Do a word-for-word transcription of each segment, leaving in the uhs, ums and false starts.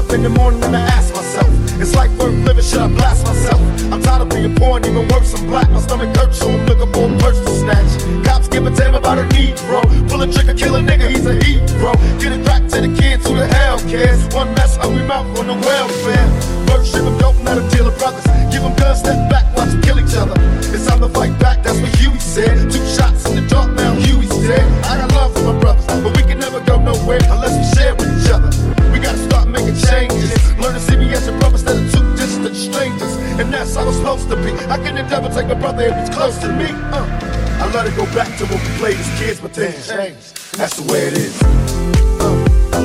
up in the morning and I ask myself, it's like worth living, should I blast myself? I'm tired of being poor and even worse, I'm black. My stomach hurts, so I'm looking for a purse to snatch. Cops give a damn about a Negro. Pull a trigger, kill a nigga, he's a hero. Get it back to the kids, who the hell cares? One less hungry mouth on the welfare. Worship them, don't let them deal with brothers. Give them guns, step back, watch them kill each other. It's time to fight back, that's what Huey said. Two shots in the dark, now Huey's dead. I got love for my brothers, but we can never go nowhere unless we share with each other. We gotta start making changes. Learn to see me as your brother instead of two distant strangers. And that's how it's supposed to be. I can never take my brother if he's close to me. Uh, I let it go back to when we played as kids, but things changed. That's the way it is. Uh.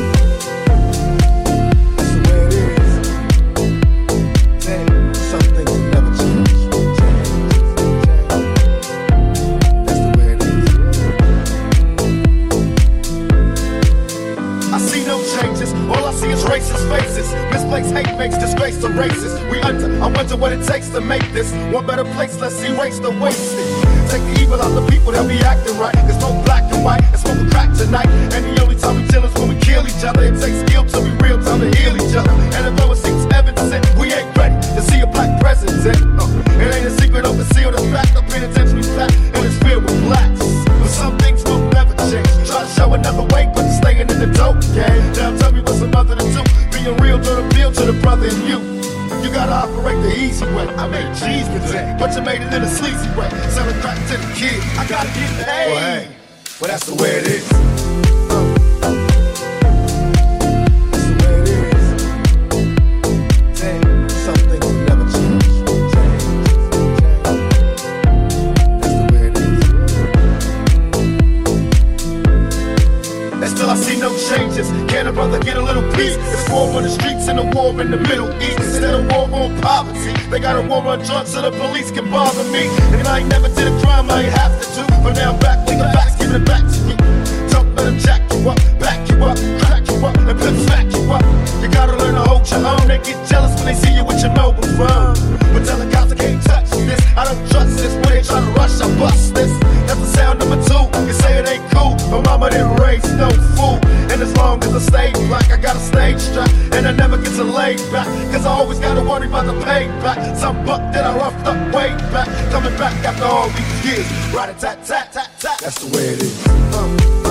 Racist faces, misplaced hate makes disgrace to races. We under, I wonder what it takes to make this one better place. Let's erase the wasted. Take the evil out the people, they'll be acting right. There's no black and white, and smoke a crack tonight. And the only time we chill is when we kill each other. It takes skill to be real, time to heal each other. And although it seems evident, we ain't ready to see a black president. Uh, it ain't a secret or concealed, the fact the penitentiary's flat and it's filled with blacks. But some things will never change. Try to show another way, but you're staying in the dope game. Now tell me what's another to do. Being real to the feel to the brother in you. You gotta operate the easy way. I made cheese with it, but you made it in a sleazy way. Selling crack to the kid, I gotta get paid. Well, hey, well that's the way it is. Uh. That's the way it is. Damn, some things will never change. Change, change. That's the way it is. And still I see no changes. Can a brother get a little peace? It's war on the streets and a war in the Middle East. Instead of war on poverty, they got a war on drugs so the police can bother me. And I ain't never did a crime, I ain't have to do. But now I'm back with the facts, giving it back to you. Don't let them jack you up, back you up, crack you up, and pimp smack you up. You gotta learn to hold your own. They get jealous when they see you with your mobile phone. But tell the cops I can't touch this, I don't trust this. When they try to rush, I bust this. That's the sound number two. You say it ain't cool, but mama didn't raise no fool. And as long as I stay black, I got a stage strap. And I never get to lay back, cause I always gotta worry about the payback. Some buck that I roughed up way back, coming back after all these years. Right-a-tat-tat-tat-tat. That's the way it is. Uh.